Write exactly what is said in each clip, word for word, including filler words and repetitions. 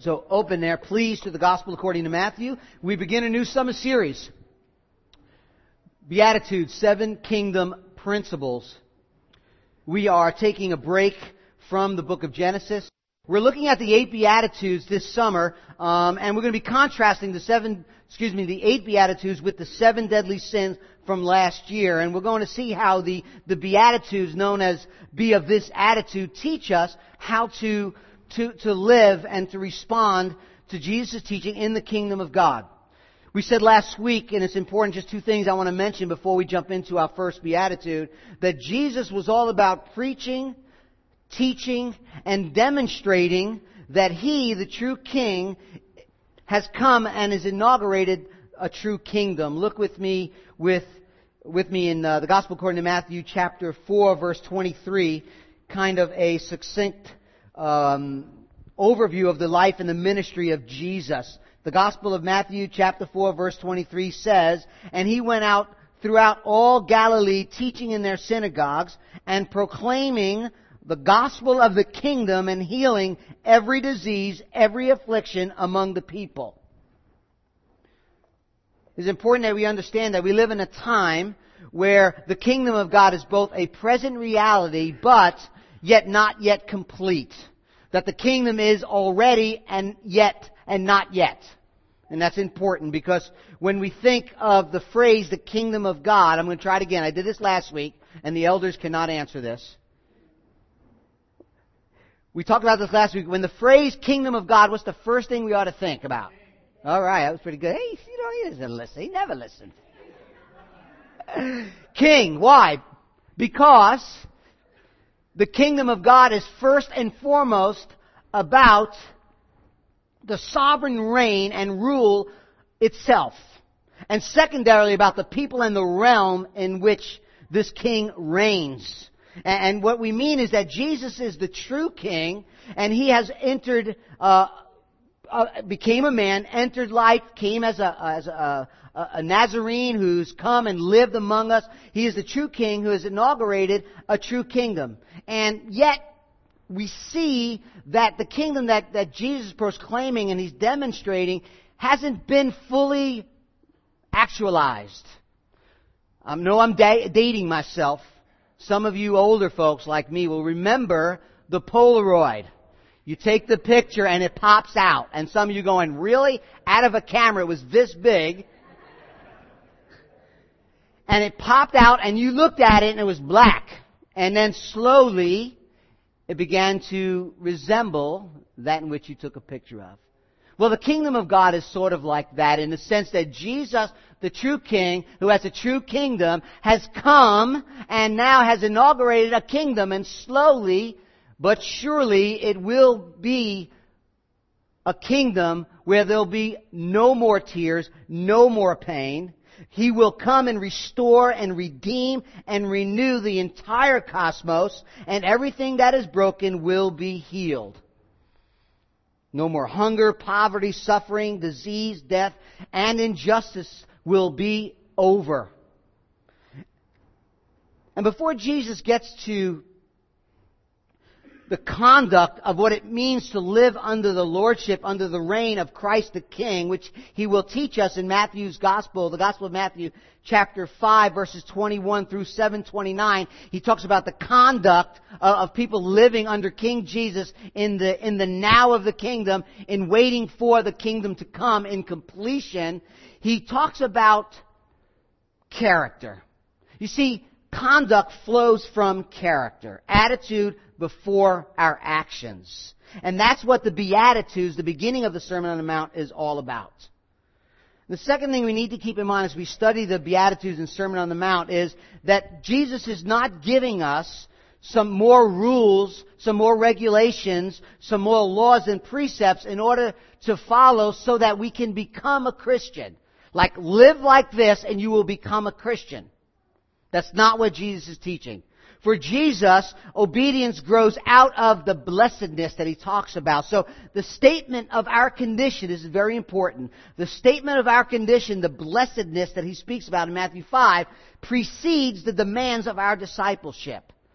So open there, please, to the Gospel according to Matthew. We begin a new summer series. Beatitudes, Seven Kingdom Principles. We are taking a break from the book of Genesis. We're looking at the eight Beatitudes this summer, um, and we're going to be contrasting the seven, excuse me, the eight Beatitudes with the seven deadly sins from last year. And we're going to see how the, the Beatitudes, known as Be of This Attitude, teach us how to, to, to live and to respond to Jesus' teaching in the kingdom of God. We said last week, and it's important, just two things I want to mention before we jump into our first Beatitude, that Jesus was all about preaching, teaching, and demonstrating that He, the true King, has come and has inaugurated a true kingdom. Look with me with with me in uh, the Gospel according to Matthew chapter four, verse twenty-three, kind of a succinct um, overview of the life and the ministry of Jesus. The Gospel of Matthew chapter four, verse twenty-three says, "And He went out throughout all Galilee, teaching in their synagogues and proclaiming the gospel of the kingdom and healing every disease, every affliction among the people." It's important that we understand that we live in a time where the kingdom of God is both a present reality, but yet not yet complete. That the kingdom is already and yet and not yet. And that's important because when we think of the phrase, the kingdom of God, I'm going to try it again. I did this last week, and the elders cannot answer this. We talked about this last week. When the phrase kingdom of God, what's the first thing we ought to think about? All right, that was pretty good. Hey, you know, he doesn't listen. He never listened. King. Why? Because the kingdom of God is first and foremost about the sovereign reign and rule itself. And secondarily about the people and the realm in which this king reigns. And what we mean is that Jesus is the true king, and He has entered, uh, uh, became a man, entered life, came as a, as a, a, a Nazarene who's come and lived among us. He is the true king who has inaugurated a true kingdom. And yet, we see that the kingdom that, that Jesus is proclaiming and He's demonstrating hasn't been fully actualized. I know I'm da- dating myself. Some of you older folks like me will remember the Polaroid. You take the picture and it pops out. And some of you going, really? Out of a camera, it was this big. And it popped out and you looked at it and it was black. And then slowly it began to resemble that in which you took a picture of. Well, the kingdom of God is sort of like that in the sense that Jesus, the true king, who has a true kingdom, has come and now has inaugurated a kingdom, and slowly but surely it will be a kingdom where there'll be no more tears, no more pain. He will come and restore and redeem and renew the entire cosmos, and everything that is broken will be healed. No more hunger, poverty, suffering, disease, death, and injustice will be over. And before Jesus gets to the conduct of what it means to live under the lordship, under the reign of Christ the King, which He will teach us in Matthew's Gospel, the Gospel of Matthew, chapter five, verses twenty-one through seven twenty-nine. He talks about the conduct of people living under King Jesus in the, in the now of the kingdom, in waiting for the kingdom to come in completion. He talks about character. You see, conduct flows from character, attitude before our actions. And that's what the Beatitudes, the beginning of the Sermon on the Mount, is all about. The second thing we need to keep in mind as we study the Beatitudes and Sermon on the Mount is that Jesus is not giving us some more rules, some more regulations, some more laws and precepts in order to follow so that we can become a Christian. Like, live like this and you will become a Christian. That's not what Jesus is teaching. For Jesus, obedience grows out of the blessedness that He talks about. So the statement of our condition is very important. The statement of our condition, the blessedness that He speaks about in Matthew five, precedes the demands of our discipleship.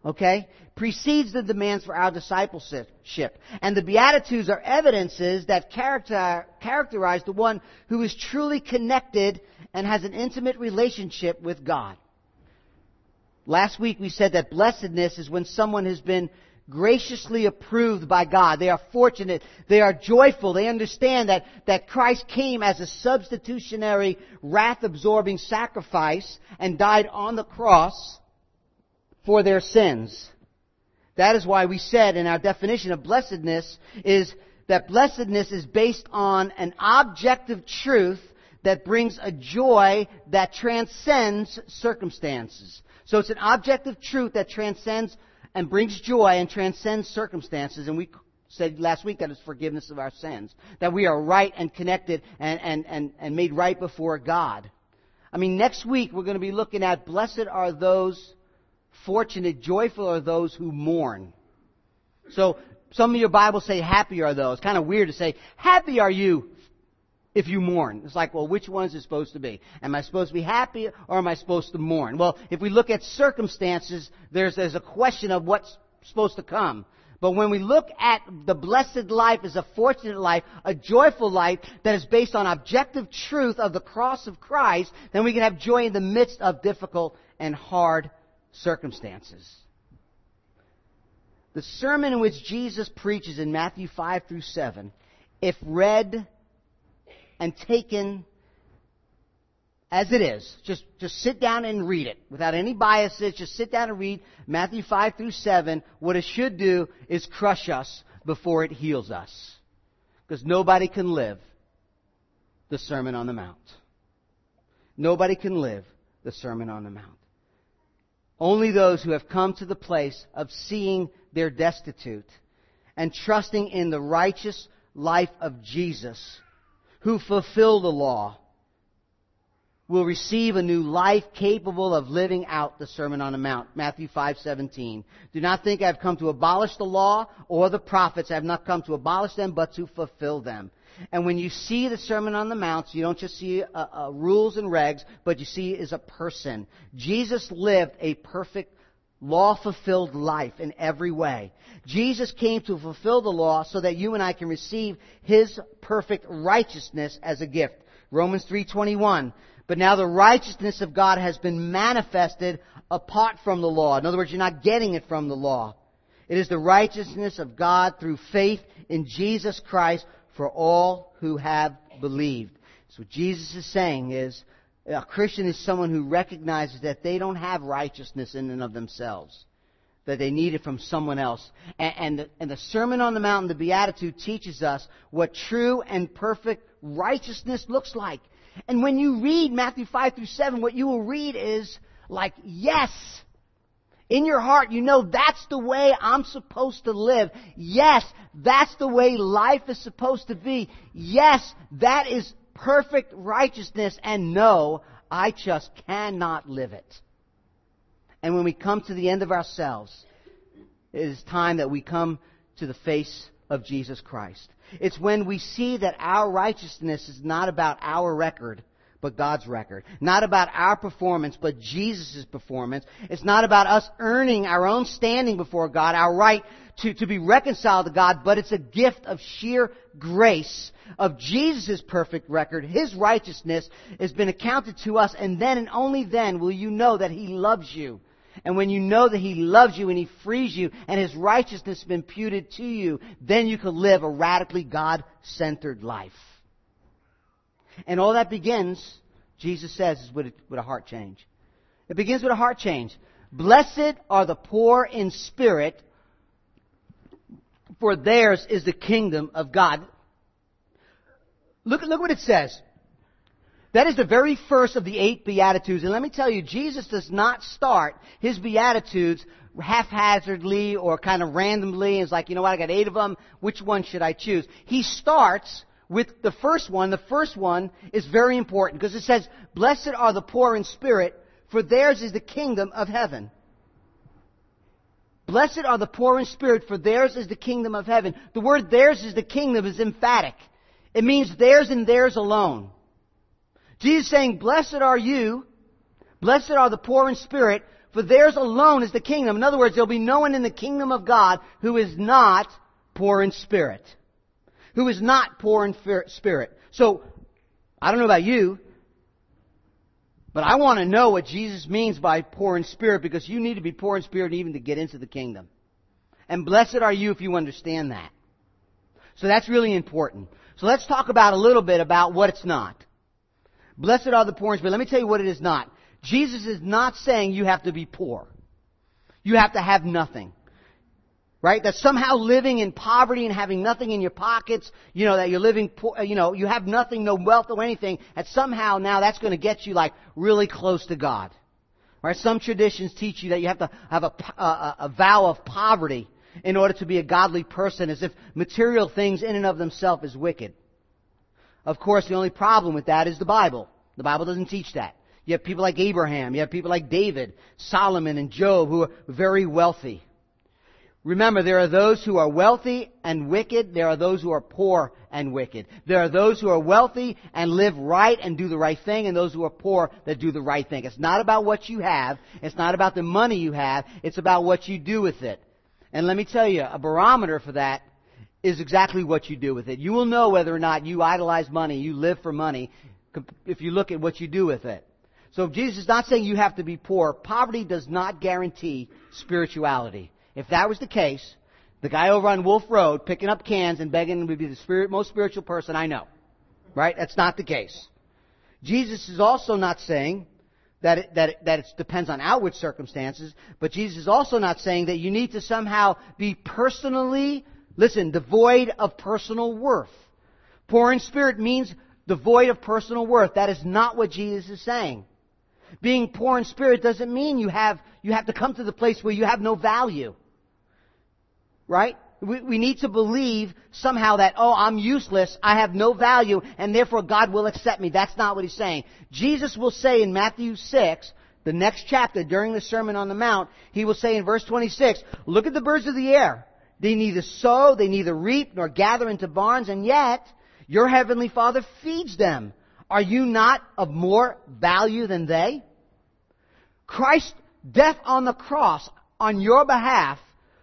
okay, precedes the demands for our discipleship. And the Beatitudes are evidences that character, characterize the one who is truly connected and has an intimate relationship with God. Last week we said that blessedness is when someone has been graciously approved by God. They are fortunate. They are joyful. They understand that, that Christ came as a substitutionary, wrath-absorbing sacrifice and died on the cross for their sins. That is why we said in our definition of blessedness is that blessedness is based on an objective truth that brings a joy that transcends circumstances. So it's an objective truth that transcends and brings joy and transcends circumstances. And we said last week that it's forgiveness of our sins. That we are right and connected and, and, and, and made right before God. I mean, next week we're going to be looking at blessed are those fortunate, joyful are those who mourn. So some of your Bibles say happy are those. Kind of weird to say, happy are you if you mourn. It's like, well, which one is it supposed to be? Am I supposed to be happy or am I supposed to mourn? Well, if we look at circumstances, there's, there's a question of what's supposed to come. But when we look at the blessed life as a fortunate life, a joyful life that is based on objective truth of the cross of Christ, then we can have joy in the midst of difficult and hard circumstances. The sermon in which Jesus preaches in Matthew five through seven, if read and taken as it is, just, just sit down and read it without any biases, just sit down and read Matthew five through seven. What it should do is crush us before it heals us. Because nobody can live the Sermon on the Mount. Nobody can live the Sermon on the Mount. Only those who have come to the place of seeing their destitute and trusting in the righteous life of Jesus, who fulfill the law, will receive a new life capable of living out the Sermon on the Mount. Matthew five seventeen. Do not think I have come to abolish the law or the prophets. I have not come to abolish them, but to fulfill them. And when you see the Sermon on the Mount, you don't just see uh, uh, rules and regs, but you see is a person. Jesus lived a perfect, law-fulfilled life in every way. Jesus came to fulfill the law so that you and I can receive His perfect righteousness as a gift. Romans three twenty-one. But now the righteousness of God has been manifested apart from the law. In other words, you're not getting it from the law. It is the righteousness of God through faith in Jesus Christ for all who have believed. So what Jesus is saying is, a Christian is someone who recognizes that they don't have righteousness in and of themselves, that they need it from someone else. And, and, the, and the Sermon on the Mount and the Beatitude teaches us what true and perfect righteousness looks like. And when you read Matthew five through seven, what you will read is like, yes, in your heart, you know that's the way I'm supposed to live. Yes, that's the way life is supposed to be. Yes, that is perfect righteousness. And no, I just cannot live it. And when we come to the end of ourselves, it is time that we come to the face of Jesus Christ. It's when we see that our righteousness is not about our record, but God's record. Not about our performance, but Jesus' performance. It's not about us earning our own standing before God, our right to, to be reconciled to God, but it's a gift of sheer grace of Jesus' perfect record. His righteousness has been accounted to us, and then and only then will you know that He loves you. And when you know that He loves you and He frees you and His righteousness has been imputed to you, then you can live a radically God-centered life. And all that begins, Jesus says, is with a, with a heart change. It begins with a heart change. Blessed are the poor in spirit, for theirs is the kingdom of God. Look, look what it says. That is the very first of the eight Beatitudes. And let me tell you, Jesus does not start His Beatitudes haphazardly or kind of randomly. It's like, you know what, I got eight of them. Which one should I choose? He starts with the first one. The first one is very important because it says, blessed are the poor in spirit, for theirs is the kingdom of heaven. Blessed are the poor in spirit, for theirs is the kingdom of heaven. The word theirs is the kingdom is emphatic. It means theirs and theirs alone. Jesus is saying, blessed are you, blessed are the poor in spirit, For theirs alone is the kingdom. In other words, there'll be no one in the kingdom of God who is not poor in spirit. Who is not poor in spirit. So, I don't know about you, but I want to know what Jesus means by poor in spirit, because you need to be poor in spirit even to get into the kingdom. And blessed are you if you understand that. So that's really important. So let's talk about a little bit about what it's not. Blessed are the poor in spirit. Let me tell you what it is not. Jesus is not saying you have to be poor. You have to have nothing. Right? That somehow living in poverty and having nothing in your pockets, you know, that you're living, poor, you know, you have nothing, no wealth or anything, that somehow now that's going to get you like really close to God. Right? Some traditions teach you that you have to have a, a, a vow of poverty in order to be a godly person, as if material things in and of themselves is wicked. Of course, the only problem with that is the Bible. The Bible doesn't teach that. You have people like Abraham, you have people like David, Solomon, and Job who are very wealthy. Remember, there are those who are wealthy and wicked. There are those who are poor and wicked. There are those who are wealthy and live right and do the right thing, and those who are poor that do the right thing. It's not about what you have. It's not about the money you have. It's about what you do with it. And let me tell you, a barometer for that is exactly what you do with it. You will know whether or not you idolize money, you live for money, if you look at what you do with it. So Jesus is not saying you have to be poor. Poverty does not guarantee spirituality. If that was the case, the guy over on Wolf Road picking up cans and begging would be the spirit, most spiritual person I know. Right? That's not the case. Jesus is also not saying that it, that it, that it depends on outward circumstances, but Jesus is also not saying that you need to somehow be personally, listen, devoid of personal worth. Poor in spirit means devoid of personal worth. That is not what Jesus is saying. Being poor in spirit doesn't mean you have you have to come to the place where you have no value. Right? We, we need to believe somehow that, oh, I'm useless, I have no value, and therefore God will accept me. That's not what He's saying. Jesus will say in Matthew six, the next chapter, during the Sermon on the Mount, He will say in verse twenty-six, look at the birds of the air. They neither sow, they neither reap, nor gather into barns, and yet your heavenly Father feeds them. Are you not of more value than they? Christ's death on the cross on your behalf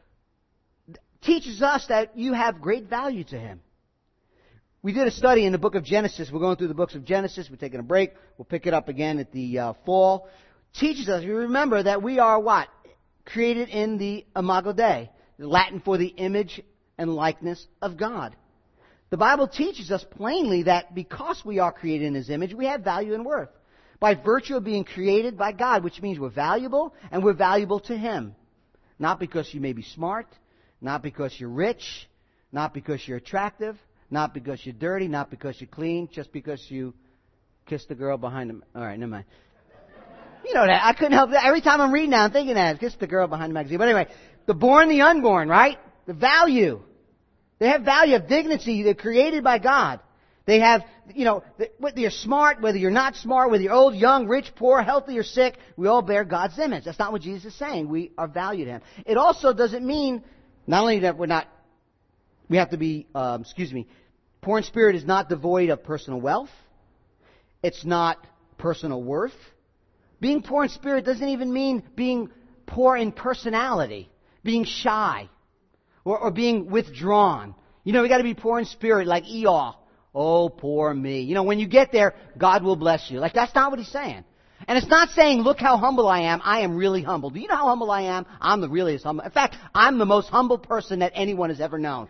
teaches us that you have great value to Him. We did a study in the book of Genesis. We're going through the books of Genesis. We're taking a break. We'll pick it up again at the uh, fall. Teaches us, you remember that we are what? Created in the Imago Dei, Latin for the image and likeness of God. The Bible teaches us plainly that because we are created in His image, we have value and worth. By virtue of being created by God, which means we're valuable, and we're valuable to Him. Not because you may be smart, not because you're rich, not because you're attractive, not because you're dirty, not because you're clean, just because you kissed the girl behind the... All right, never mind. You know that. I couldn't help that. Every time I'm reading that, I'm thinking that. Kissed the girl behind the magazine. But anyway, the born, the unborn, right? The value. They have value of dignity. They're created by God. They have, you know, whether you're smart, whether you're not smart, whether you're old, young, rich, poor, healthy, or sick, we all bear God's image. That's not what Jesus is saying. We are valued Him. It also doesn't mean, not only that we're not, we have to be, um, excuse me, poor in spirit is not devoid of personal wealth. It's not personal worth. Being poor in spirit doesn't even mean being poor in personality, being shy, or, or being withdrawn. You know, we got to be poor in spirit, like Eeyore. Oh, poor me. You know, when you get there, God will bless you. Like, that's not what He's saying. And it's not saying, look how humble I am. I am really humble. Do you know how humble I am? I'm the really humble. In fact, I'm the most humble person that anyone has ever known.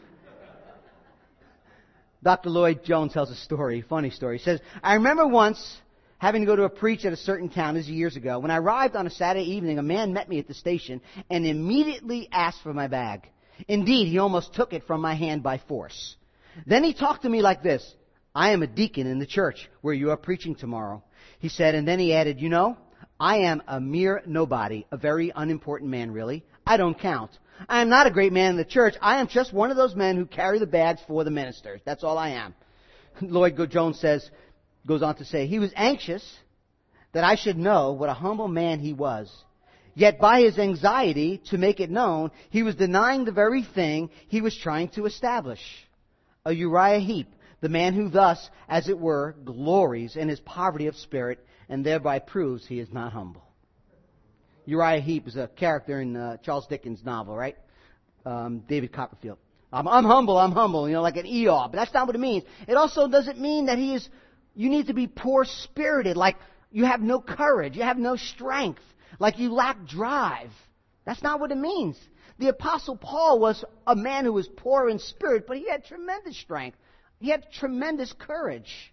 Doctor Lloyd Jones tells a story, a funny story. He says, I remember once having to go to a preach at a certain town, this is years ago. When I arrived on a Saturday evening, a man met me at the station and immediately asked for my bag. Indeed, he almost took it from my hand by force. Then he talked to me like this. I am a deacon in the church where you are preaching tomorrow. He said, and then he added, you know, I am a mere nobody, a very unimportant man, really. I don't count. I am not a great man in the church. I am just one of those men who carry the bags for the ministers. That's all I am. Lloyd Jones says, goes on to say, he was anxious that I should know what a humble man he was. Yet by his anxiety to make it known, he was denying the very thing he was trying to establish. A Uriah Heep, the man who thus, as it were, glories in his poverty of spirit and thereby proves he is not humble. Uriah Heep is a character in uh, Charles Dickens' novel, right? Um, David Copperfield. I'm, I'm humble, I'm humble, you know, like an Eeyore. But that's not what it means. It also doesn't mean that he is, you need to be poor-spirited, like you have no courage, you have no strength, like you lack drive. That's not what it means. The Apostle Paul was a man who was poor in spirit, but he had tremendous strength. He had tremendous courage.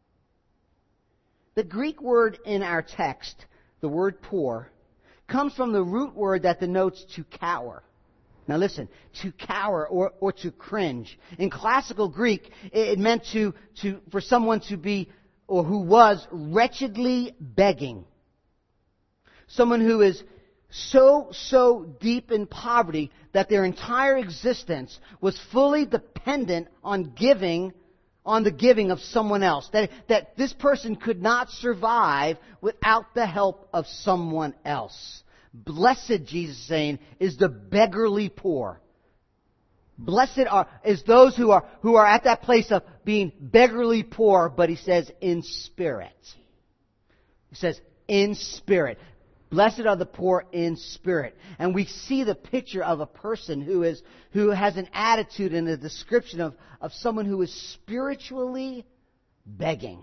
The Greek word in our text, the word poor, comes from the root word that denotes to cower. Now listen, to cower or, or to cringe. In classical Greek, it meant to, to, for someone to be, or who was, wretchedly begging. Someone who is so, so deep in poverty that their entire existence was fully dependent on giving, on the giving of someone else. That, that this person could not survive without the help of someone else. Blessed, Jesus is saying, is the beggarly poor. Blessed are, is those who are, who are at that place of being beggarly poor, but he says in spirit. He says in spirit. Blessed are the poor in spirit. And we see the picture of a person who is who has an attitude and a description of, of someone who is spiritually begging.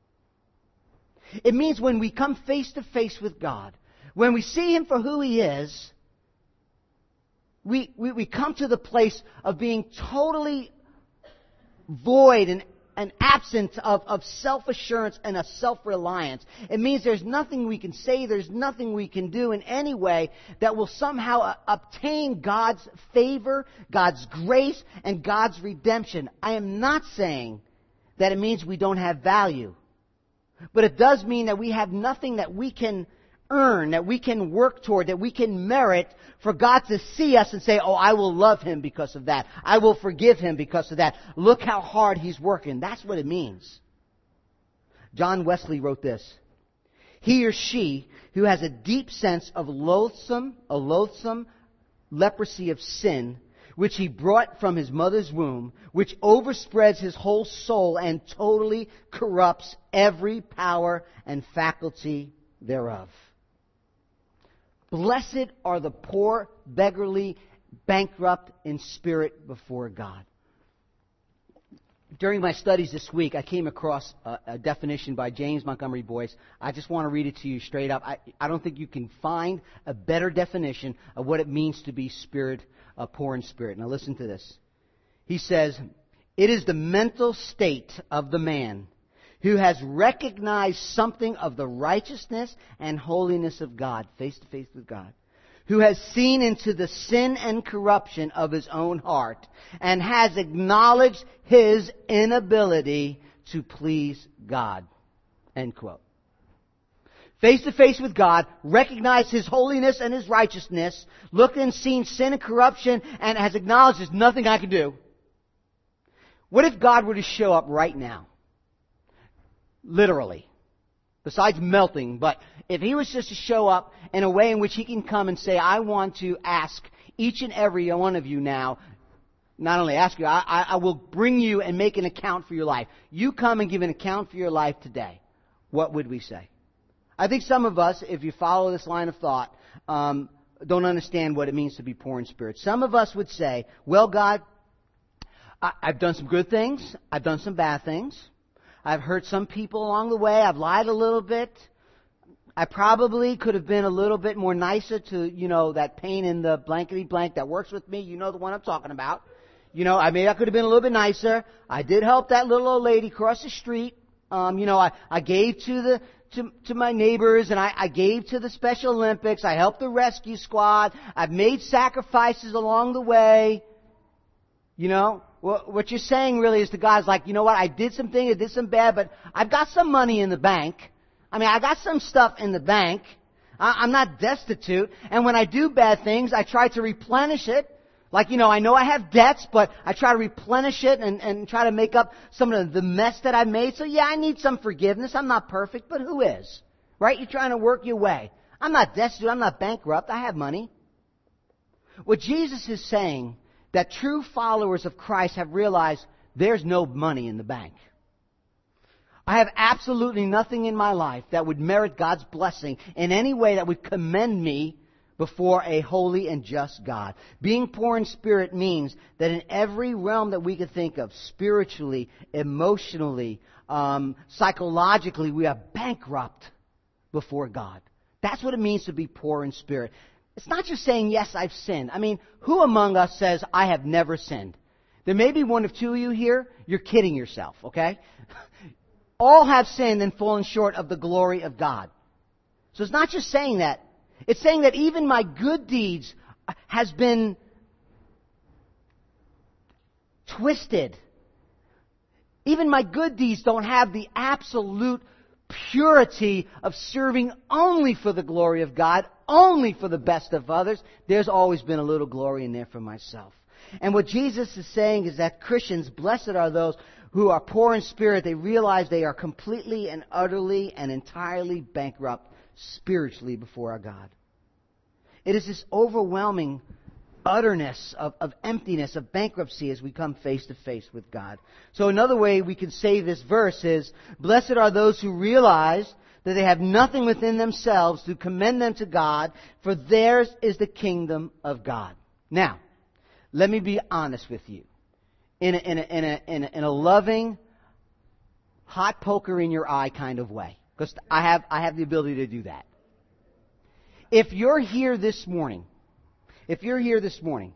It means when we come face to face with God, when we see Him for who He is, we, we, we come to the place of being totally void and an absence of, of self-assurance and a self-reliance. It means there's nothing we can say, there's nothing we can do in any way that will somehow uh, obtain God's favor, God's grace, and God's redemption. I am not saying that it means we don't have value. But it does mean that we have nothing that we can earn, that we can work toward, that we can merit for God to see us and say, oh, I will love him because of that. I will forgive him because of that. Look how hard he's working. That's what it means. John Wesley wrote this. He or she who has a deep sense of loathsome, a loathsome leprosy of sin, which he brought from his mother's womb, which overspreads his whole soul and totally corrupts every power and faculty thereof. Blessed are the poor, beggarly, bankrupt in spirit before God. During my studies this week, I came across a, a definition by James Montgomery Boyce. I just want to read it to you straight up. I, I don't think you can find a better definition of what it means to be spirit, uh, poor in spirit. Now listen to this. He says, it is the mental state of the man who has recognized something of the righteousness and holiness of God, face to face with God, who has seen into the sin and corruption of his own heart, and has acknowledged his inability to please God. End quote. Face to face with God, recognized his holiness and his righteousness, looked and seen sin and corruption, and has acknowledged there's nothing I can do. What if God were to show up right now? Literally. Besides melting, but if he was just to show up in a way in which he can come and say, I want to ask each and every one of you now, not only ask you, I, I, I will bring you and make an account for your life. You come and give an account for your life today. What would we say? I think some of us, if you follow this line of thought, um, don't understand what it means to be poor in spirit. Some of us would say, well, God, I, I've done some good things. I've done some bad things. I've hurt some people along the way. I've lied a little bit. I probably could have been a little bit more nicer to, you know, that pain in the blankety blank that works with me. You know the one I'm talking about. You know, I maybe I could have been a little bit nicer. I did help that little old lady cross the street. Um, you know, I, I gave to the to to my neighbors, and I, I gave to the Special Olympics. I helped the rescue squad. I've made sacrifices along the way. You know, what you're saying really is to God's like, you know what, I did some things, I did some bad, but I've got some money in the bank. I mean, I got some stuff in the bank. I'm not destitute. And when I do bad things, I try to replenish it. Like, you know, I know I have debts, but I try to replenish it and, and try to make up some of the mess that I've made. So yeah, I need some forgiveness. I'm not perfect, but who is? Right? You're trying to work your way. I'm not destitute. I'm not bankrupt. I have money. What Jesus is saying, that true followers of Christ have realized there's no money in the bank. I have absolutely nothing in my life that would merit God's blessing in any way that would commend me before a holy and just God. Being poor in spirit means that in every realm that we could think of, spiritually, emotionally, um, psychologically, we are bankrupt before God. That's what it means to be poor in spirit. It's not just saying, yes, I've sinned. I mean, who among us says, I have never sinned? There may be one of two of you here. You're kidding yourself, okay? All have sinned and fallen short of the glory of God. So it's not just saying that. It's saying that even my good deeds has been twisted. Even my good deeds don't have the absolute purity of serving only for the glory of God, only for the best of others. There's always been a little glory in there for myself. And what Jesus is saying is that Christians, blessed are those who are poor in spirit. They realize they are completely and utterly and entirely bankrupt spiritually before our God. It is this overwhelming utterness of, of emptiness, of bankruptcy as we come face to face with God. So another way we can say this verse is, blessed are those who realize that they have nothing within themselves to commend them to God, for theirs is the kingdom of God. Now, let me be honest with you. In a, in a, in a, in a, in a loving, hot poker in your eye kind of way. Because I have, I have the ability to do that. If you're here this morning, if you're here this morning,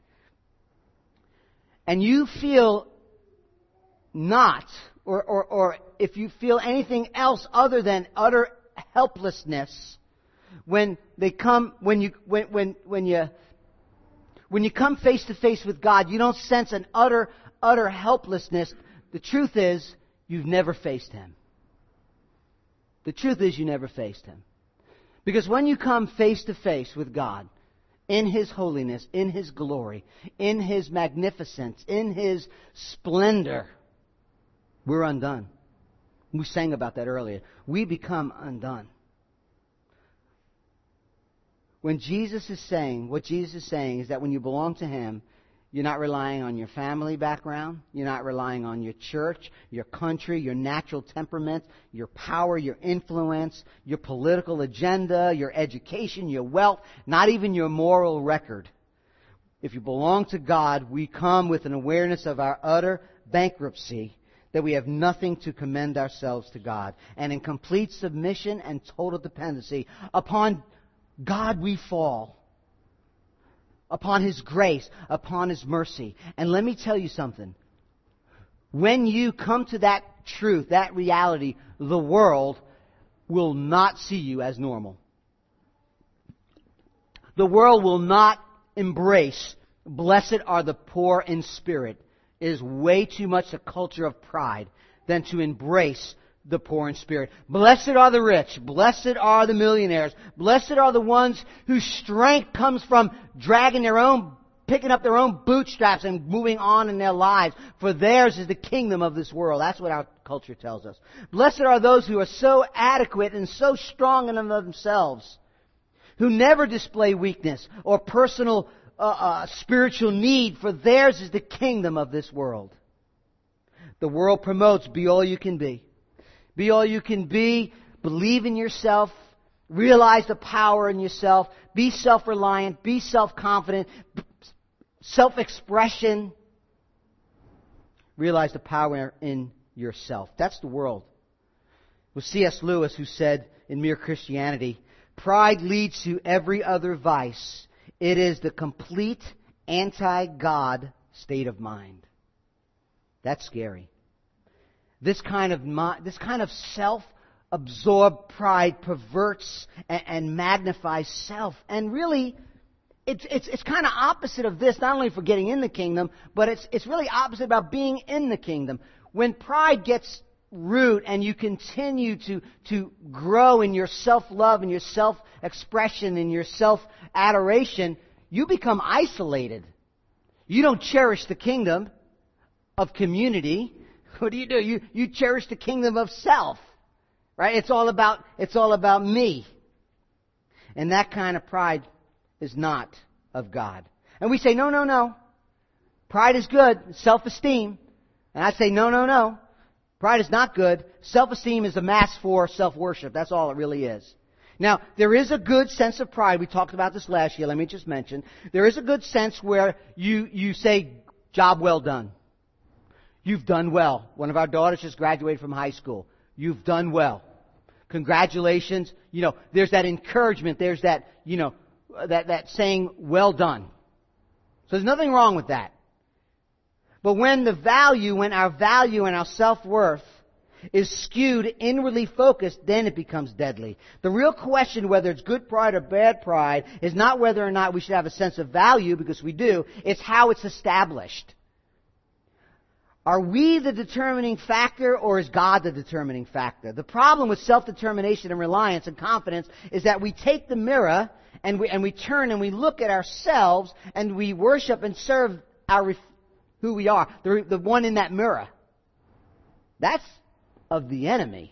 and you feel not, or, or, or if you feel anything else other than utter helplessness, when they come, when you, when, when, when you, when you come face to face with God, you don't sense an utter, utter helplessness. The truth is, you've never faced Him. The truth is you never faced Him. Because when you come face to face with God, in His holiness, in His glory, in His magnificence, in His splendor, we're undone. We sang about that earlier. We become undone. When Jesus is saying, what Jesus is saying is that when you belong to Him, you're not relying on your family background. You're not relying on your church, your country, your natural temperament, your power, your influence, your political agenda, your education, your wealth, not even your moral record. If you belong to God, we come with an awareness of our utter bankruptcy, that we have nothing to commend ourselves to God. And in complete submission and total dependency upon God we fall. Upon His grace, upon His mercy. And let me tell you something. When you come to that truth, that reality, the world will not see you as normal. The world will not embrace, blessed are the poor in spirit. It is way too much a culture of pride than to embrace the poor in spirit. Blessed are the rich. Blessed are the millionaires. Blessed are the ones whose strength comes from dragging their own, picking up their own bootstraps and moving on in their lives. For theirs is the kingdom of this world. That's what our culture tells us. Blessed are those who are so adequate and so strong in and of themselves, who never display weakness or personal uh, uh, spiritual need. For theirs is the kingdom of this world. The world promotes be all you can be. Be all you can be. Believe in yourself. Realize the power in yourself. Be self-reliant. Be self-confident. Self-expression. Realize the power in yourself. That's the world. It was C S Lewis who said in Mere Christianity, pride leads to every other vice. It is the complete anti-God state of mind. That's scary. This kind of this kind of self-absorbed pride perverts and, and magnifies self, and really, it's it's it's kind of opposite of this. Not only for getting in the kingdom, but it's it's really opposite about being in the kingdom. When pride gets root and you continue to to grow in your self-love and your self-expression and your self-adoration, you become isolated. You don't cherish the kingdom of community. What do you do? You you cherish the kingdom of self, right? It's all about it's all about me, and that kind of pride is not of God. And we say no, no, no. Pride is good, self-esteem, and I say no, no, no. Pride is not good. Self-esteem is a mask for self-worship. That's all it really is. Now, there is a good sense of pride. We talked about this last year. Let me just mention. There is a good sense where you, you say, job well done. You've done well. One of our daughters just graduated from high school. You've done well. Congratulations. You know, there's that encouragement. There's that, you know, that, that saying, well done. So there's nothing wrong with that. But when the value, when our value and our self-worth is skewed, inwardly focused, then it becomes deadly. The real question, whether it's good pride or bad pride, is not whether or not we should have a sense of value, because we do. It's how it's established. Are we the determining factor, or is God the determining factor? The problem with self-determination and reliance and confidence is that we take the mirror and we, and we turn and we look at ourselves and we worship and serve our who we are, the, the one in that mirror. That's of the enemy.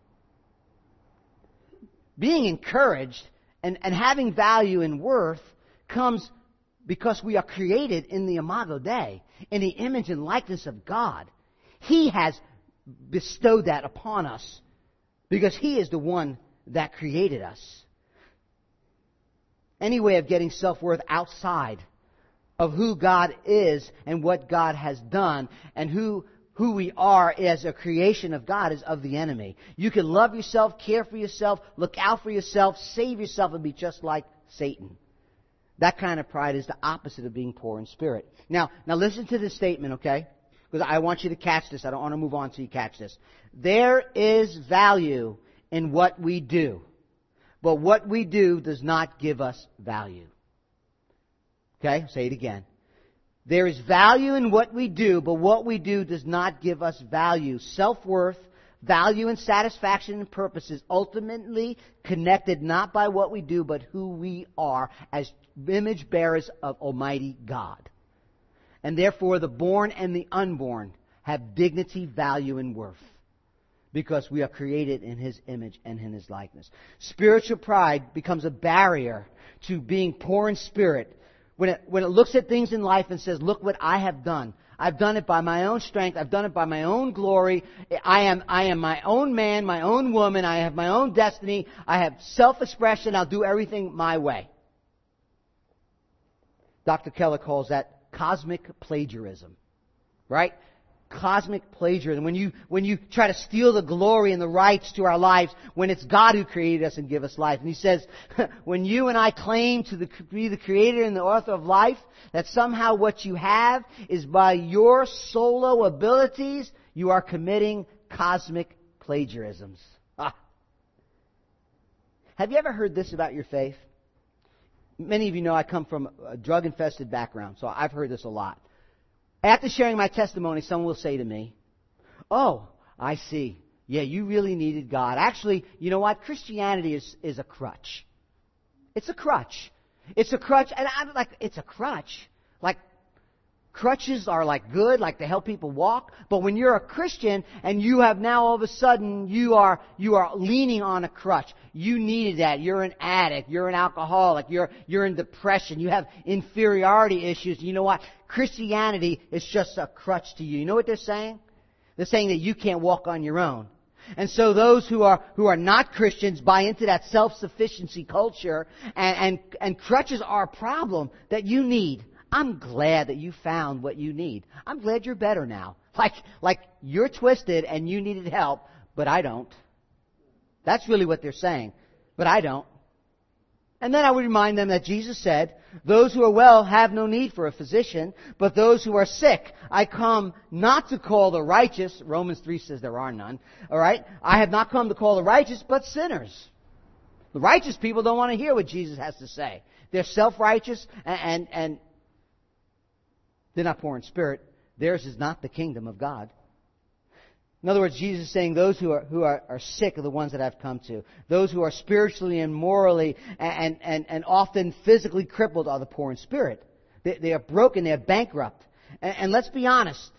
Being encouraged and, and having value and worth comes because we are created in the Imago Dei, in the image and likeness of God. He has bestowed that upon us because He is the one that created us. Any way of getting self-worth outside of who God is and what God has done and who who we are as a creation of God is of the enemy. You can love yourself, care for yourself, look out for yourself, save yourself, and be just like Satan. That kind of pride is the opposite of being poor in spirit. Now, now listen to this statement, okay? Because I want you to catch this. I don't want to move on until you catch this. There is value in what we do, but what we do does not give us value. Okay? Say it again. There is value in what we do, but what we do does not give us value. Self-worth, value and satisfaction and purpose is ultimately connected not by what we do, but who we are as image bearers of Almighty God. And therefore, the born and the unborn have dignity, value, and worth, because we are created in His image and in His likeness. Spiritual pride becomes a barrier to being poor in spirit when it, when it looks at things in life and says, look what I have done. I've done it by my own strength. I've done it by my own glory. I am, I am my own man, my own woman. I have my own destiny. I have self-expression. I'll do everything my way. Doctor Keller calls that cosmic plagiarism. Right? Cosmic plagiarism. When you, when you try to steal the glory and the rights to our lives, when it's God who created us and give us life. And he says, when you and I claim to the, be the creator and the author of life, that somehow what you have is by your solo abilities, you are committing cosmic plagiarisms. Ah. Have you ever heard this about your faith? Many of you know I come from a drug-infested background, so I've heard this a lot. After sharing my testimony, someone will say to me, oh, I see. Yeah, you really needed God. Actually, you know what? Christianity is, is a crutch. It's a crutch. It's a crutch, and I'm like, it's a crutch. Like, crutches are like good, like to help people walk. But when you're a Christian and you have now all of a sudden you are you are leaning on a crutch. You needed that. You're an addict. You're an alcoholic. You're you're in depression. You have inferiority issues. You know what? Christianity is just a crutch to you. You know what they're saying? They're saying that you can't walk on your own. And so those who are who are not Christians buy into that self-sufficiency culture, and, and, and crutches are a problem that you need. I'm glad that you found what you need. I'm glad you're better now. Like, like you're twisted and you needed help, but I don't. That's really what they're saying. But I don't. And then I would remind them that Jesus said, those who are well have no need for a physician, but those who are sick, I come not to call the righteous. Romans three says there are none. All right? I have not come to call the righteous, but sinners. The righteous people don't want to hear what Jesus has to say. They're self-righteous and, and, and they're not poor in spirit. Theirs is not the kingdom of God. In other words, Jesus is saying those who are who are, are sick are the ones that I've come to. Those who are spiritually and morally and, and, and often physically crippled are the poor in spirit. They, they are broken. They are bankrupt. And, and let's be honest.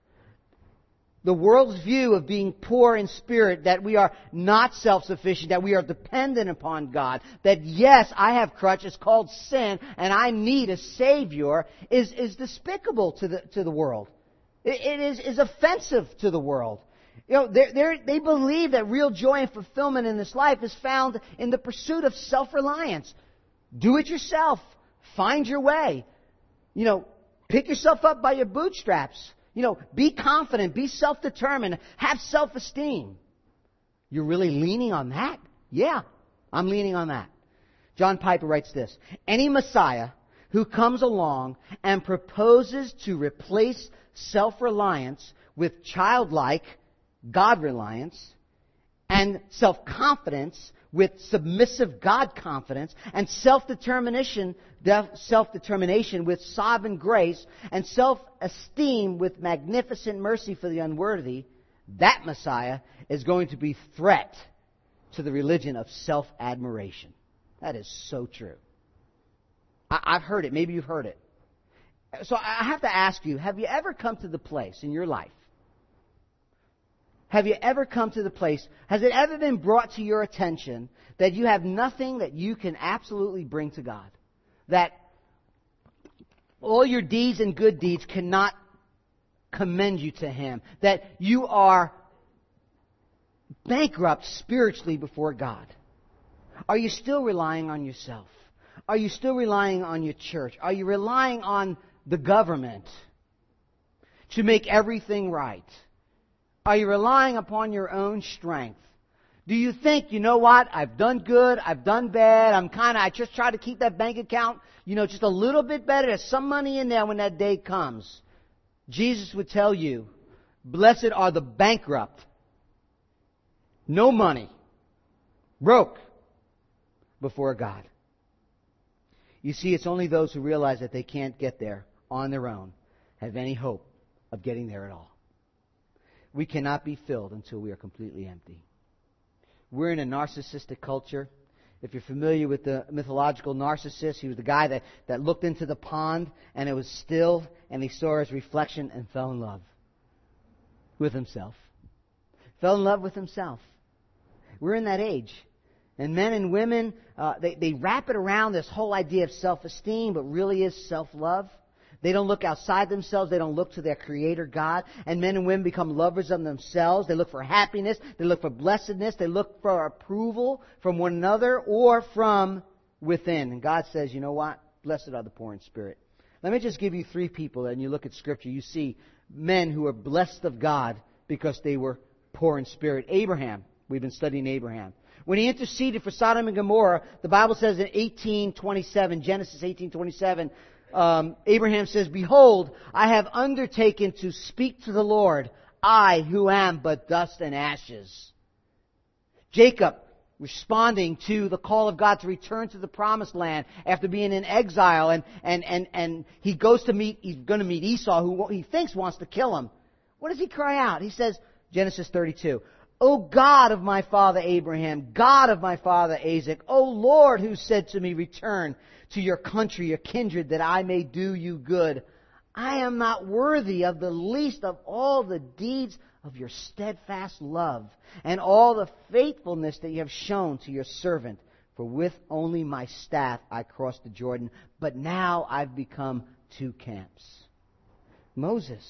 The world's view of being poor in spirit, that we are not self-sufficient, that we are dependent upon God, that yes, I have crutches called sin and I need a Savior, is, is despicable to the, to the world. It, it is, is offensive to the world. You know, they're, they're, they believe that real joy and fulfillment in this life is found in the pursuit of self-reliance. Do it yourself. Find your way. You know, pick yourself up by your bootstraps. You know, be confident. Be self-determined. Have self-esteem. You're really leaning on that? Yeah, I'm leaning on that. John Piper writes this: any Messiah who comes along and proposes to replace self-reliance with childlike God-reliance and self-confidence with submissive God-confidence and self-determination self-determination with sovereign grace and self-esteem with magnificent mercy for the unworthy, that Messiah is going to be threat to the religion of self-admiration. That is so true. I, I've heard it. Maybe you've heard it. So I have to ask you, have you ever come to the place in your life? Have you ever come to the place, has it ever been brought to your attention that you have nothing that you can absolutely bring to God? That all your deeds and good deeds cannot commend you to Him? That you are bankrupt spiritually before God? Are you still relying on yourself? Are you still relying on your church? Are you relying on the government to make everything right? Are you relying upon your own strength? Do you think, you know what, I've done good, I've done bad, I'm kind of, I just try to keep that bank account, you know, just a little bit better, there's some money in there when that day comes. Jesus would tell you, blessed are the bankrupt. No money. Broke before God. You see, it's only those who realize that they can't get there on their own have any hope of getting there at all. We cannot be filled until we are completely empty. We're in a narcissistic culture. If you're familiar with the mythological Narcissus, he was the guy that, that looked into the pond and it was still and he saw his reflection and fell in love with himself. Fell in love with himself. We're in that age. And men and women, uh, they, they wrap it around this whole idea of self-esteem, but really is self-love. They don't look outside themselves. They don't look to their Creator God. And men and women become lovers of themselves. They look for happiness. They look for blessedness. They look for approval from one another or from within. And God says, you know what? Blessed are the poor in spirit. Let me just give you three people. And you look at Scripture, you see men who are blessed of God because they were poor in spirit. Abraham. We've been studying Abraham. When he interceded for Sodom and Gomorrah, the Bible says in eighteen twenty-seven, Genesis eighteen twenty-seven, um, Abraham says, behold, I have undertaken to speak to the Lord, I who am but dust and ashes. Jacob, responding to the call of God to return to the promised land after being in exile, and, and, and, and he goes to meet, he's going to meet Esau, who he thinks wants to kill him. What does he cry out? He says, Genesis thirty-two, O God of my father Abraham, God of my father Isaac, O Lord, who said to me, return to your country, your kindred, that I may do you good. I am not worthy of the least of all the deeds of your steadfast love and all the faithfulness that you have shown to your servant. For with only my staff I crossed the Jordan, but now I've become two camps. Moses,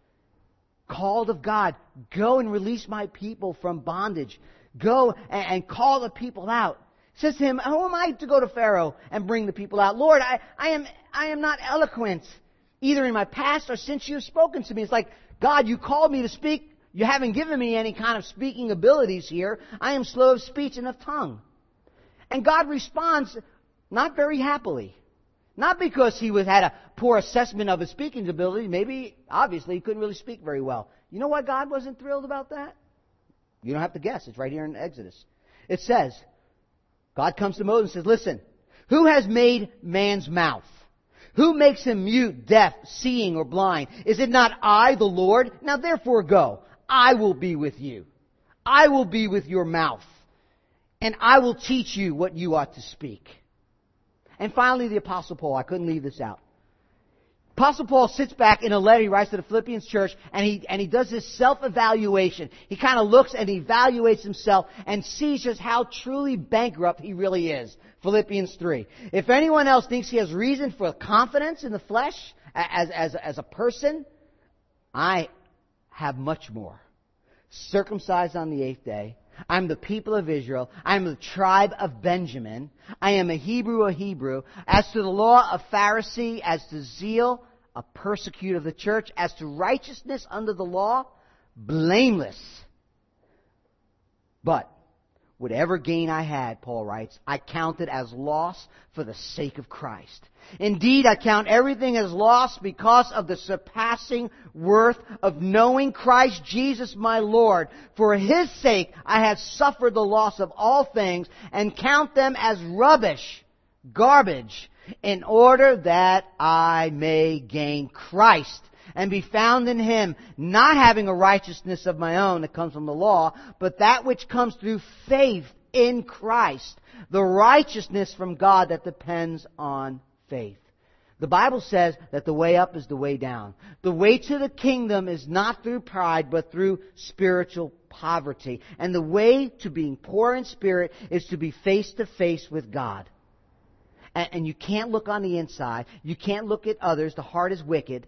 called of God, go and release my people from bondage. Go and, and call the people out. Says to him, who am I to go to Pharaoh and bring the people out? Lord, I, I am I am not eloquent, either in my past or since you have spoken to me. It's like, God, you called me to speak. You haven't given me any kind of speaking abilities here. I am slow of speech and of tongue. And God responds not very happily. Not because he was, had a poor assessment of his speaking ability. Maybe, obviously, he couldn't really speak very well. You know why God wasn't thrilled about that? You don't have to guess. It's right here in Exodus. It says, God comes to Moses and says, listen, who has made man's mouth? Who makes him mute, deaf, seeing, or blind? Is it not I, the Lord? Now therefore go. I will be with you. I will be with your mouth. And I will teach you what you ought to speak. And finally, the Apostle Paul. I couldn't leave this out. Apostle Paul sits back in a letter he writes to the Philippians church, and he and he does this self-evaluation. He kind of looks and evaluates himself and sees just how truly bankrupt he really is. Philippians three. If anyone else thinks he has reason for confidence in the flesh as, as, as a person, I have much more. circumcised on the eighth day. I am the people of Israel. I am the tribe of Benjamin. I am a Hebrew of Hebrew. As to the law, a Pharisee. As to zeal, a persecutor of the church. As to righteousness under the law, blameless. But whatever gain I had, Paul writes, I counted as loss for the sake of Christ. Indeed, I count everything as loss because of the surpassing worth of knowing Christ Jesus my Lord. For His sake I have suffered the loss of all things and count them as rubbish, garbage, in order that I may gain Christ and be found in Him, not having a righteousness of my own that comes from the law, but that which comes through faith in Christ, the righteousness from God that depends on faith. The Bible says that the way up is the way down. The way to the kingdom is not through pride, but through spiritual poverty. And the way to being poor in spirit is to be face to face with God. And, and you can't look on the inside. You can't look at others. The heart is wicked.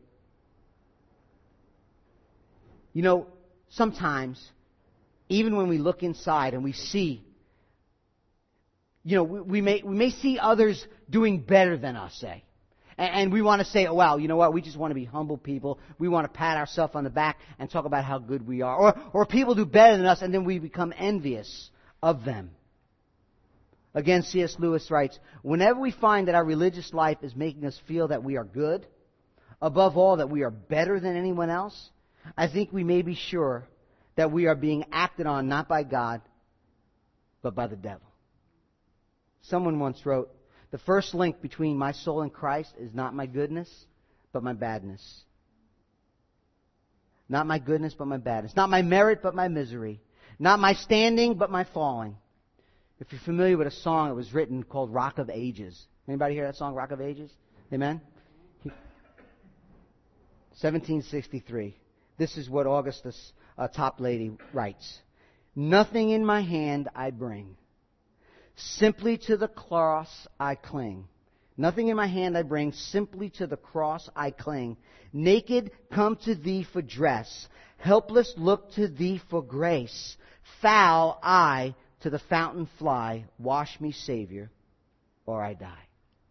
You know, sometimes, even when we look inside and we see, you know, we, we may we may see others doing better than us, say. And, and we want to say, oh, wow, you know what, we just want to be humble people. We want to pat ourselves on the back and talk about how good we are. Or, or people do better than us and then we become envious of them. Again, C S Lewis writes, whenever we find that our religious life is making us feel that we are good, above all, that we are better than anyone else, I think we may be sure that we are being acted on not by God, but by the devil. Someone once wrote, the first link between my soul and Christ is not my goodness, but my badness. Not my goodness, but my badness. Not my merit, but my misery. Not my standing, but my falling. If you're familiar with a song that was written called Rock of Ages. Anybody hear that song, Rock of Ages? Amen? seventeen sixty-three. This is what Augustus, uh, Toplady, writes. Nothing in my hand I bring. Simply to the cross I cling. Nothing in my hand I bring. Simply to the cross I cling. Naked come to Thee for dress. Helpless look to Thee for grace. Foul I to the fountain fly. Wash me, Savior, or I die.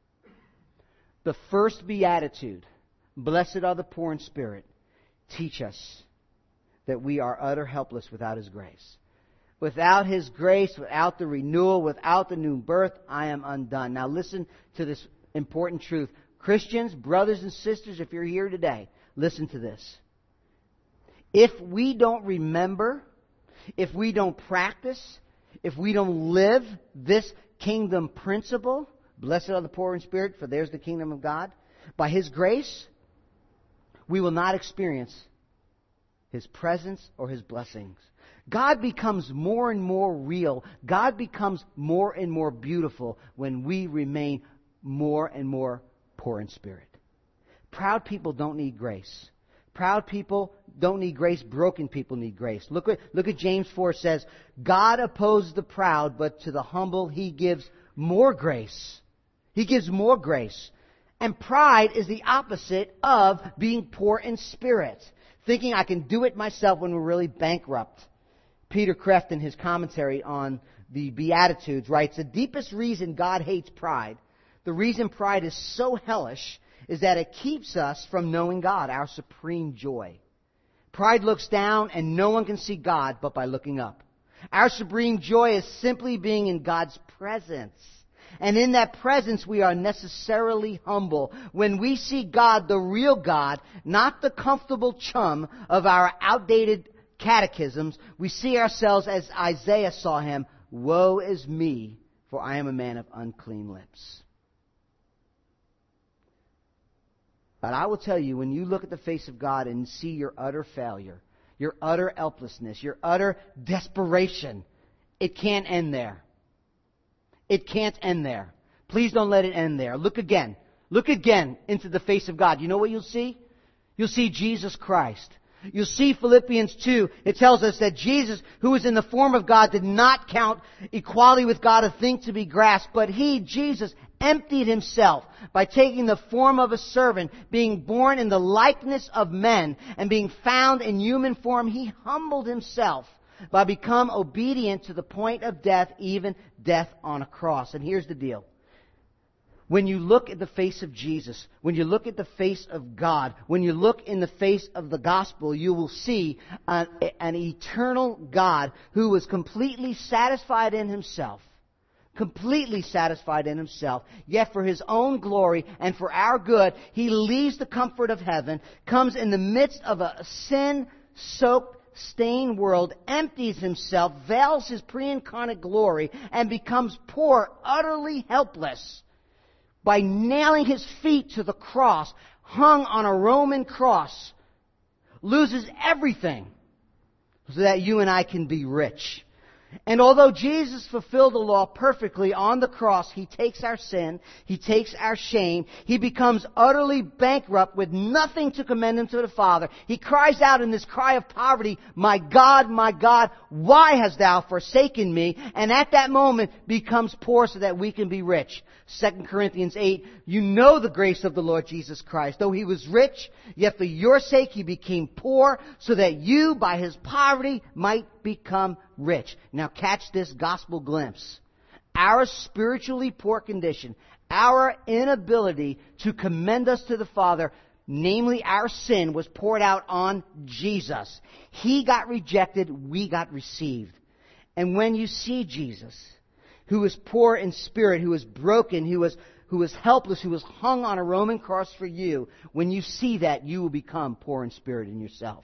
The first beatitude, blessed are the poor in spirit, teach us that we are utter helpless without His grace. Without His grace, without the renewal, without the new birth, I am undone. Now listen to this important truth. Christians, brothers and sisters, if you're here today, listen to this. If we don't remember, if we don't practice, if we don't live this kingdom principle, blessed are the poor in spirit, for theirs the kingdom of God, by His grace, we will not experience His presence or His blessings. God becomes more and more real. God becomes more and more beautiful when we remain more and more poor in spirit. Proud people don't need grace. Proud people don't need grace. Broken people need grace. Look at, look at James four says, God opposes the proud, but to the humble He gives more grace. He gives more grace. And pride is the opposite of being poor in spirit. Thinking I can do it myself when we're really bankrupt. Peter Kreeft, in his commentary on the Beatitudes, writes, the deepest reason God hates pride, the reason pride is so hellish, is that it keeps us from knowing God, our supreme joy. Pride looks down and no one can see God but by looking up. Our supreme joy is simply being in God's presence. And in that presence we are necessarily humble. When we see God, the real God, not the comfortable chum of our outdated catechisms, we see ourselves as Isaiah saw Him, woe is me, for I am a man of unclean lips. But I will tell you, when you look at the face of God and see your utter failure, your utter helplessness, your utter desperation, it can't end there. It can't end there. Please don't let it end there. Look again. Look again into the face of God. You know what you'll see? You'll see Jesus Christ. You'll see Philippians two. It tells us that Jesus, who was in the form of God, did not count equality with God a thing to be grasped, but He, Jesus, emptied Himself by taking the form of a servant, being born in the likeness of men, and being found in human form, He humbled Himself by becoming obedient to the point of death, even death on a cross. And here's the deal. When you look at the face of Jesus, when you look at the face of God, when you look in the face of the gospel, you will see an, an eternal God who was completely satisfied in Himself. Completely satisfied in Himself. Yet for His own glory and for our good, He leaves the comfort of heaven, comes in the midst of a sin-soaked, stained world, empties Himself, veils His pre-incarnate glory, and becomes poor, utterly helpless, by nailing His feet to the cross, hung on a Roman cross, loses everything so that you and I can be rich. And although Jesus fulfilled the law perfectly on the cross, He takes our sin, He takes our shame, He becomes utterly bankrupt with nothing to commend Him to the Father. He cries out in this cry of poverty, "My God, my God, why hast Thou forsaken me?" And at that moment becomes poor so that we can be rich. Second Corinthians eight, you know the grace of the Lord Jesus Christ. Though He was rich, yet for your sake He became poor, so that you by His poverty might become rich. Now catch this gospel glimpse. Our spiritually poor condition, our inability to commend us to the Father, namely our sin, was poured out on Jesus. He got rejected, we got received. And when you see Jesus, who was poor in spirit, who was broken, who was who was helpless, who was hung on a Roman cross for you, when you see that, you will become poor in spirit in yourself.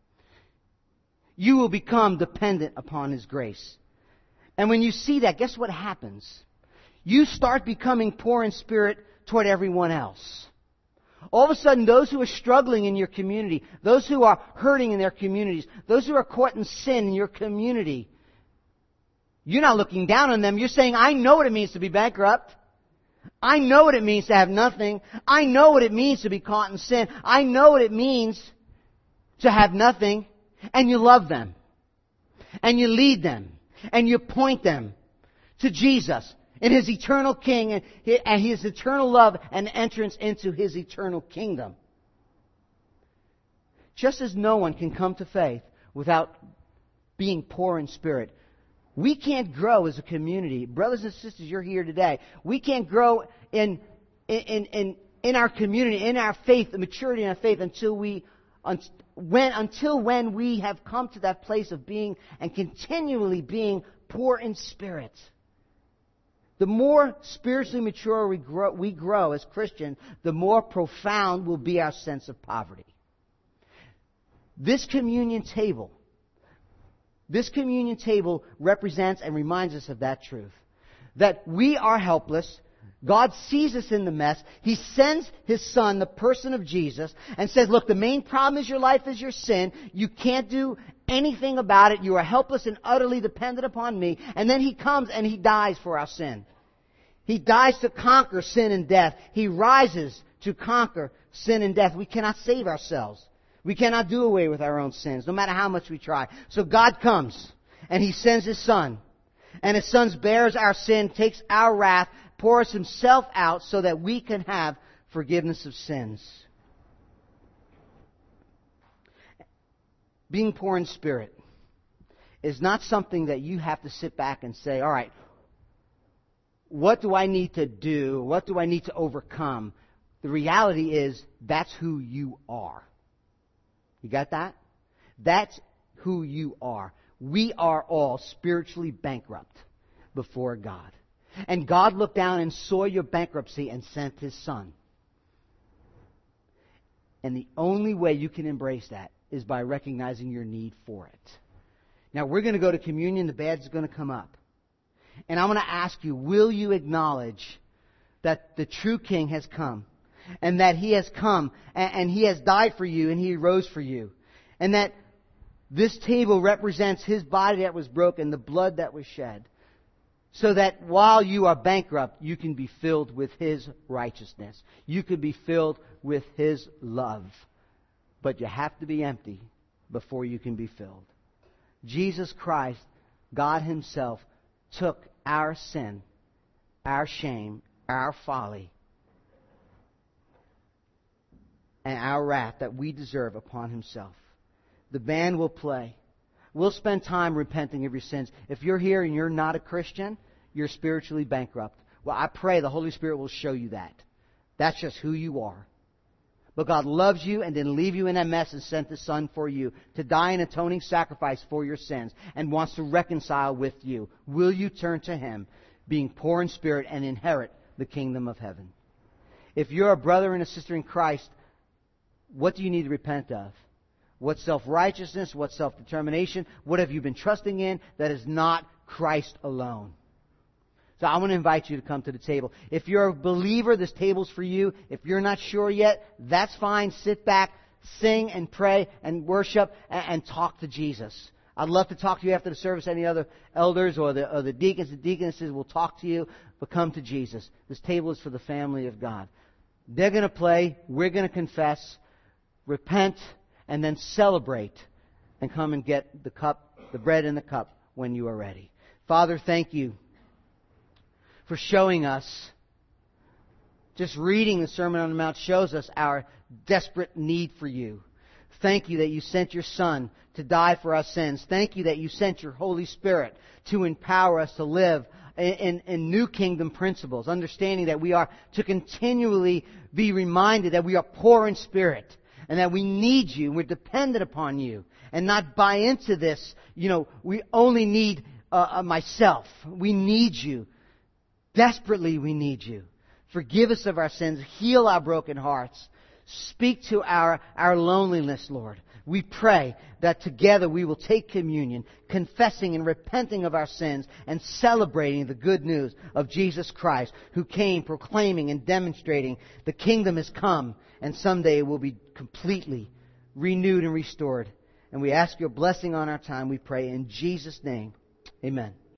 You will become dependent upon His grace. And when you see that, guess what happens? You start becoming poor in spirit toward everyone else. All of a sudden, those who are struggling in your community, those who are hurting in their communities, those who are caught in sin in your community, you're not looking down on them. You're saying, I know what it means to be bankrupt. I know what it means to have nothing. I know what it means to be caught in sin. I know what it means to have nothing. And you love them. And you lead them. And you point them to Jesus and His eternal King and His eternal love and entrance into His eternal kingdom. Just as no one can come to faith without being poor in spirit, we can't grow as a community. Brothers and sisters, you're here today. We can't grow in in in in our community, in our faith, the maturity in our faith, until we when until when we have come to that place of being and continually being poor in spirit. The more spiritually mature we grow, we grow as Christians, the more profound will be our sense of poverty. This communion table This communion table represents and reminds us of that truth. That we are helpless. God sees us in the mess. He sends His Son, the person of Jesus, and says, look, the main problem is your life is your sin. You can't do anything about it. You are helpless and utterly dependent upon me. And then He comes and He dies for our sin. He dies to conquer sin and death. He rises to conquer sin and death. We cannot save ourselves. We cannot do away with our own sins, no matter how much we try. So God comes, and He sends His Son. And His Son bears our sin, takes our wrath, pours Himself out so that we can have forgiveness of sins. Being poor in spirit is not something that you have to sit back and say, all right, what do I need to do? What do I need to overcome? The reality is, that's who you are. You got that? That's who you are. We are all spiritually bankrupt before God. And God looked down and saw your bankruptcy and sent His Son. And the only way you can embrace that is by recognizing your need for it. Now, we're going to go to communion. The badge is going to come up. And I'm going to ask you, will you acknowledge that the true King has come? And that He has come and, and He has died for you and He rose for you. And that this table represents His body that was broken, the blood that was shed. So that while you are bankrupt, you can be filled with His righteousness. You can be filled with His love. But you have to be empty before you can be filled. Jesus Christ, God Himself, took our sin, our shame, our folly, and our wrath that we deserve upon Himself. The band will play. We'll spend time repenting of your sins. If you're here and you're not a Christian, you're spiritually bankrupt. Well, I pray the Holy Spirit will show you that. That's just who you are. But God loves you and didn't leave you in that mess and sent His Son for you to die an atoning sacrifice for your sins and wants to reconcile with you. Will you turn to Him, being poor in spirit, and inherit the kingdom of heaven? If you're a brother and a sister in Christ, what do you need to repent of? What self-righteousness? What self-determination? What have you been trusting in that is not Christ alone? So I want to invite you to come to the table. If you're a believer, this table's for you. If you're not sure yet, that's fine. Sit back, sing and pray and worship and, and talk to Jesus. I'd love to talk to you after the service. Any other elders or the, or the deacons and deaconesses will talk to you. But come to Jesus. This table is for the family of God. They're going to play. We're going to confess, repent, and then celebrate and come and get the cup, the bread and the cup when you are ready. Father, thank you for showing us, just reading the Sermon on the Mount shows us our desperate need for you. Thank you that you sent your Son to die for our sins. Thank you that you sent your Holy Spirit to empower us to live in, in, in new kingdom principles, understanding that we are to continually be reminded that we are poor in spirit and that we need you, we're dependent upon you, and not buy into this, you know, we only need uh, uh, myself. We need you. Desperately we need you. Forgive us of our sins. Heal our broken hearts. Speak to our, our loneliness, Lord. We pray that together we will take communion, confessing and repenting of our sins and celebrating the good news of Jesus Christ, who came proclaiming and demonstrating the kingdom has come and someday it will be completely renewed and restored. And we ask your blessing on our time, we pray in Jesus' name. Amen.